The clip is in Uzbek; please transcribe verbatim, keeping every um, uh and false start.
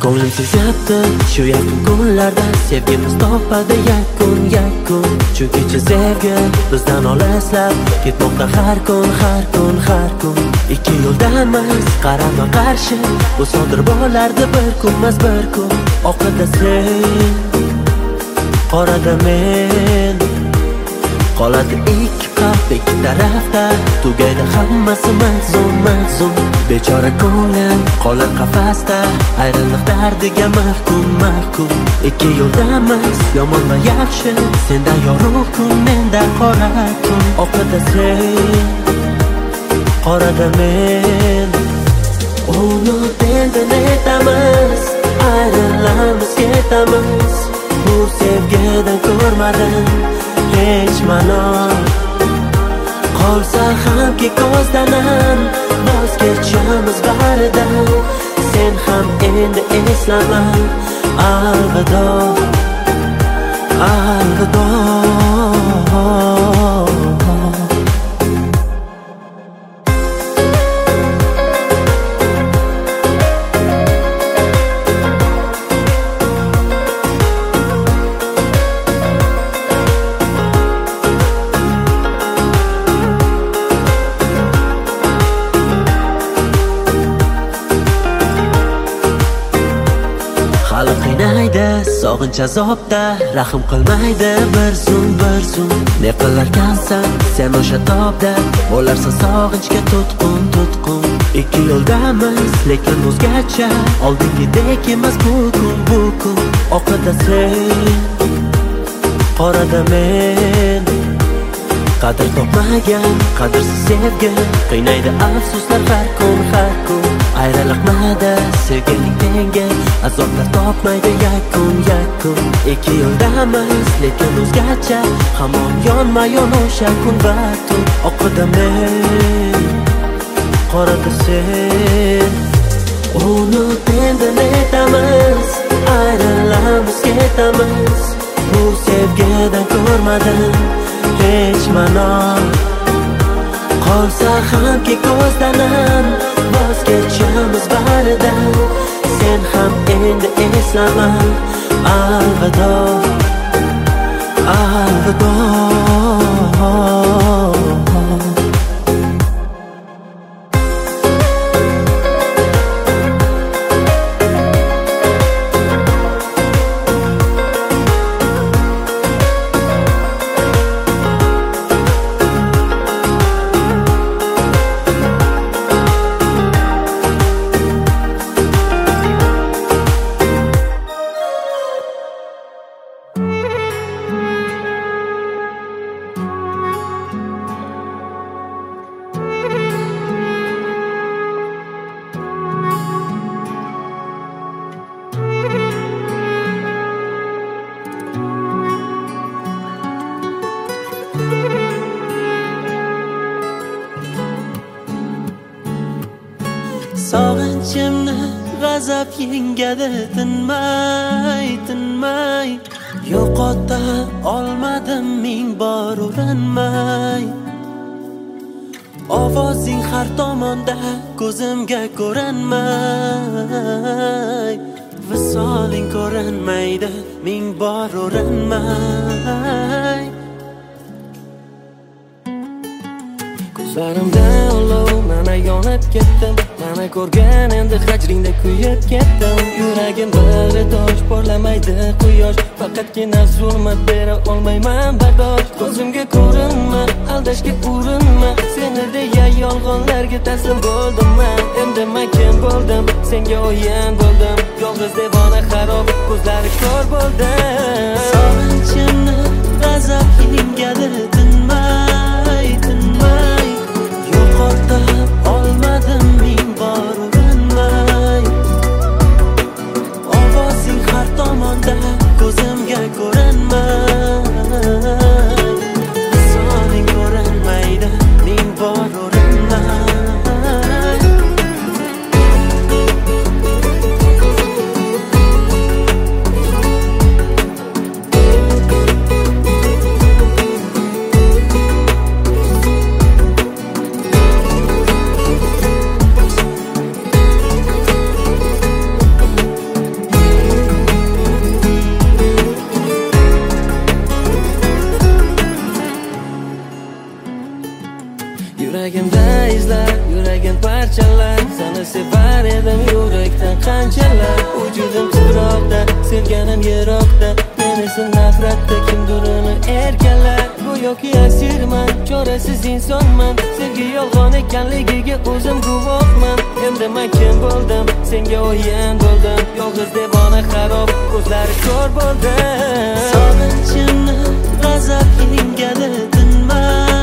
Ko'nglim sezyapti shu yaqin kunlarda sevgimiz topadi yakun yakun. Shu kecha sevgi bizdan olislar ketmoqda har kun har kun har kun. Ikki yo'ldamiz qarama qarshi, bu sodir bo'lardi bir kunmas bir kun. Oqida sen, qorada men, qoladi ikki qalb ikki tarafda. Tugaydi hammasi mahzun mahzun. Bechora ko'nglim qolar qafasda, ayriliq dardiga mahkum mahkum. Ikki yo'ldamiz yomon va yaxshi, senda yorug' kun, menda qora tun. Oqida sen, qorada men, unut endi netamiz, ayrilamiz ketamiz. Bu sevgidan ko'rmadim hech ma'no, qolsa hamki ko'zdanim voz kechamiz baridan. Sen ham endi eslama, alvido alvido. Sog'inch azobda rahm qilmaydi bir zum bir zum. Ne qilarkansan sen o'sha tobda, bo'larsan sog'inchga tutqun tutqun. Ikki yo'ldamiz lekin o'zgacha, oldingidek emas bu kun bu kun. Oqida sen, qorada men, qadr topmagan qadrsiz sevgi qiynaydi afsuslar har kun har kun. Ayriliqmada sevgining tengi, azoblar topmaydi yakun yakun. Ikki yo'ldamiz lekin o'zgacha, hamon yonma yon o'sha kun va tun. Oqida men, qorada sen, unut endi netamiz, ayrilamiz ketamiz. Bu sevgidan ko'rmadim hech ma'no, qolsa hamki ko'zdanim voz kechamiz baridan. Sen ham endi eslama, alvido alvido. Sog'inchimni g'azab yengadi tinmay tinmay. Yo'qota olmadim ming bor urinmay. Ovozing har tomonda ko'zimga ko'rinmay. Visoling ko'rinmaydi ming bor urinmay. Ko'zlarimda olov mana yonib ketdim, mana ko'rgan endi hajringda kuyib ketdim. Yuragim bir tosh porlamaydi quyosh, faqatgina zulmat bera olmayman bardosh. Ko'zimga ko'rinma, aldashga urinma, seni deya yolg'onlarga taslim bo'ldim men. Endi men kim bo'ldim, senga o'yin bo'ldim. Yolg'iz devona xarob, ko'zlari ko'r bo'ldi. Sog'inchimni g'azab yengadi tinmay tinmay. Yo'qota olmadim ming bor urinmay. Ovozing har tomonda ko'zimga ko'rinmay. Visoling ko'rinmaydi ming bor urinmay. Yuragimda izlar, yuragim parchalar, seni sevar edim yurakdan qanchalar. Vujudim titroqda, sevganim yiroqda, men esa nafratda kimdir uni erkalar. Go'yoki asirman, chorasiz insonman, sevgi yolg'on ekanligiga o'zim guvohman. Endi men kim bo'ldim, senga o'yin bo'ldim, yolg'iz devona xarob, ko'zlari ko'r bo'ldi. Sog'inchimni g'azab engadi tinmay